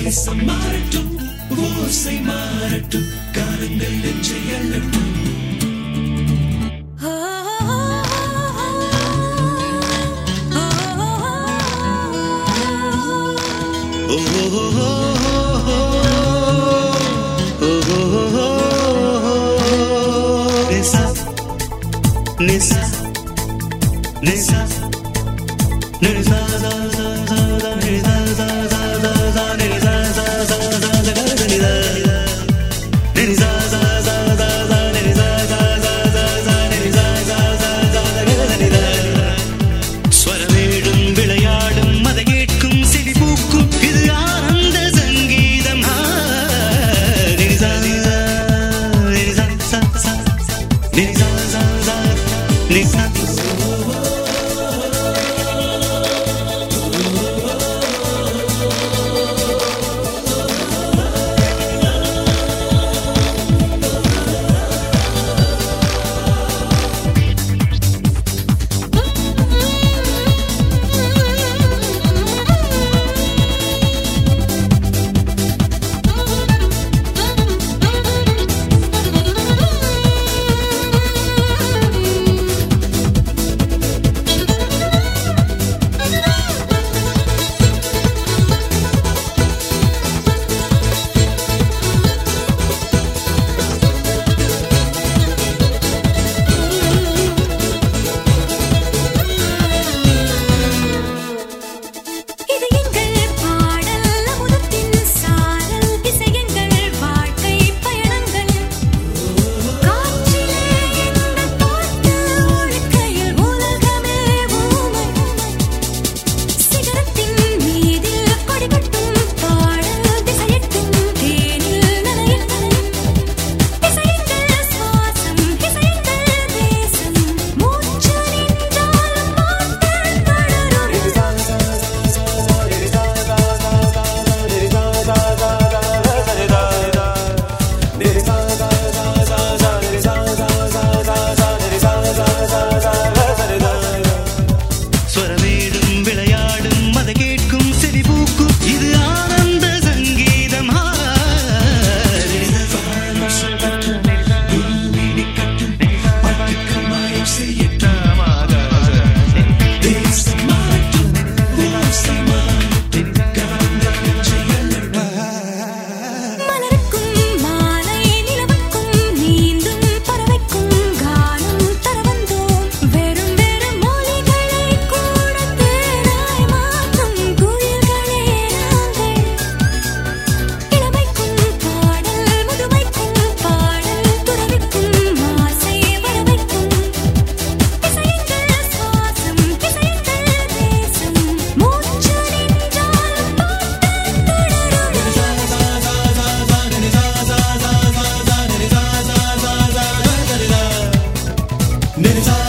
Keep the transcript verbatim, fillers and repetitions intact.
தேசம் மாறட்டும், ஓசை மாறட்டும், காலங்கள் நெஞ்சை அள்ளட்டும். Nisa, Nisa, Nisa, za za za za, Nisa, za za za za, Nisa, za za za za, Nisa, Nisa, za za za za, Nisa, za za za za, Nisa, za za za za, Nisa. ஸ்வரமேடும் விளையாடும் அதை கேட்கும் செடி பூக்கும் இது ஆனந்த சங்கீதம். Nisa, Nisa, Nisa, sa sa, Nisa, sa sa, Nisa. Nisa.